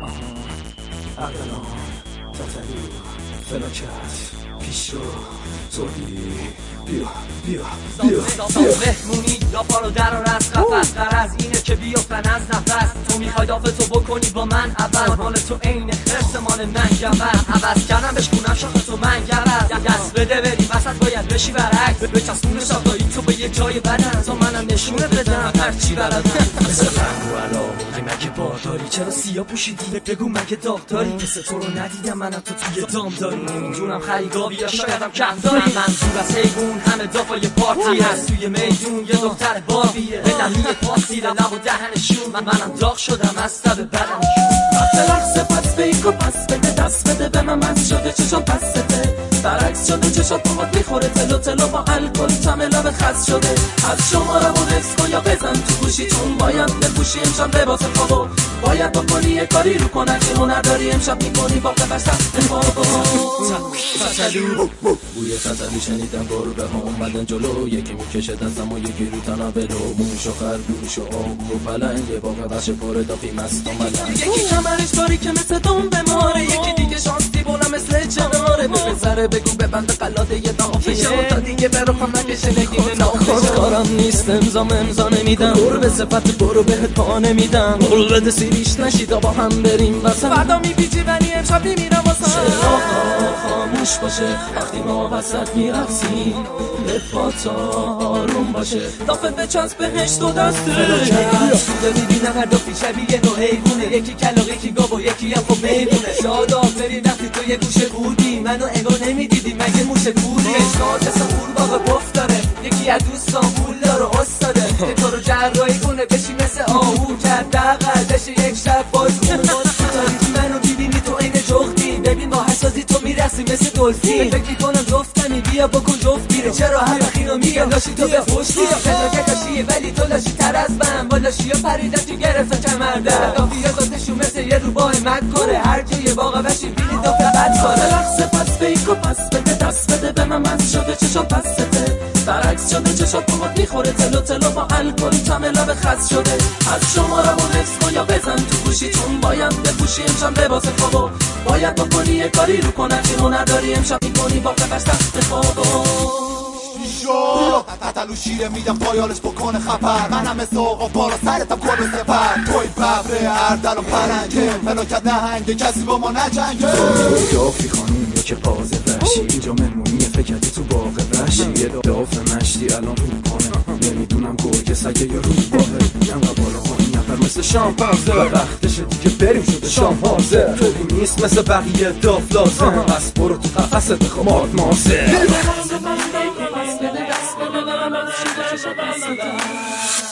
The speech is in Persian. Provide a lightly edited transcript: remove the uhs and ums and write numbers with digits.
اقلان تتلو فلاکت پیش رو زودی بیا بیا بیا مهمونی یا پارو در و رس قفص قرض اینه که بیافتن از نفس تو میخوای دافتو بکنی با من اول مال تو عین خرس مال من گوز عوض کردم بشکونم شاخ تو من گوز دست بده بری وسط باید بشی برعکس به چسبون شاقایی تو به یک جای بدن تا منم نشونه بدم هرچی بلدم مثل رنگ و علاقه مگه بارداری چرا سیاه پوشیدی بگو مگه داغ داری مثل تو رو ندیدم منم تو توی دام داری نمیدونم خریگاوی یا شایدم کم داری منظور از حیوون همه دافای پارتی هست توی میدون یه دختر بابیه به دلیل پاسیل لب و دهنشون منم داغ شدم از تب بدنشون وقت لحظه پس بیک و پس بده دست بده به من مست شده چشم پسته برعکس شده چشات باهات میخوره تلو با الکل تم لب خست شده از شمارم و حفظ کن یا بزن تو گوشی چون باید بپوشی امشب لباس خوابو باید بکنی یه کاری رو کنن که هنر داری امشب میکنی با قفش تخت خوابو تتلو بوی تتلو شنیدم گربه ها اومدن جلو یکی میکشه دستم و یکی رو تنابلو موش و خرگوش و آهو و پلنگ یه باقه بخش پاره دافی مست و ملنگ یکی کمرش کاری که مثل دم بماره یکی دیگه شانسی بولم مثل جناره به بزره بگو ببند قلاده یه دافشه تا دیگه برو خم نکشه نگیم نافشه کارم نیست امضا نمیدم قرب صفت برو بهت پا نمیدم قول بده سیریش نشید با هم بریم واسه فردا میپیچی ولی امشب میمیرم واسه خاموش باشه وقتی ما وسط میرقصیم لبات آروم باشه دافه به چانس بهش دو دسته میبینم هر دافی شبیه نوع حیوونه یکی کلاغ یکی گاو و یکی هم خب میمونه شاد آفری وقتی تو یه گوشه بودی منو انگار نمیدیدی مگه موشه بودی شاد اصلا قورباغه بفت داره یکی از دوستان پول داره استاده که تو رو جراحی کنه بشی مثل آهو کرد دقل بشه یک شب باز تاریخی منو ببینی تو عین جغدی ببین با حسازی تو میرسی مثل دلفین فکر کنم جفتنی بیا بکن جفت گیره چرا هر وقتینو میگم لاشی تو به خوشی پدرکت داشتیه ولی تو لاشی تر از من با لاشی ها پریدن تو گرفتن کمرده دافی ها داتشون مثل یه روباه مکاره هر جای باقا بشی بینی دافه بد کاره لحظه پس بیک و پس بده دست بده به من مست شده چشم پسته برعکس شده چشات باهات میخوره تلو با الکل تم لب خست شده از شمارم و حفظ کن یا بزن تو گوشی چون باید بپوشی امشب لباس خوابو باید بکنی یه کاری رو کنن که هنر داری امشب میکنی با قفش تخت خوابو تتلو شیره میدم پایالش بکنه خبر منم مثل آقا بالا سرتم کل سپر توی ببره اردل و پرنگه فلاکت نهنگه کسی با ما نجنگه دافی خانوم یا که پازه وحشی اینجا مهمونیه فکرتی تو باغ وحشی یه داف مشتی الان رو کنه نمیدونم گرگ سگه یا روباهه انقدر بالا خواهی نفر مثل شامپانزه وقتشه دیگه بریم شده شامپانزه طوری نیست مثل بقیه داف لازم پس برو تو قفصت بخوا مارد ماسه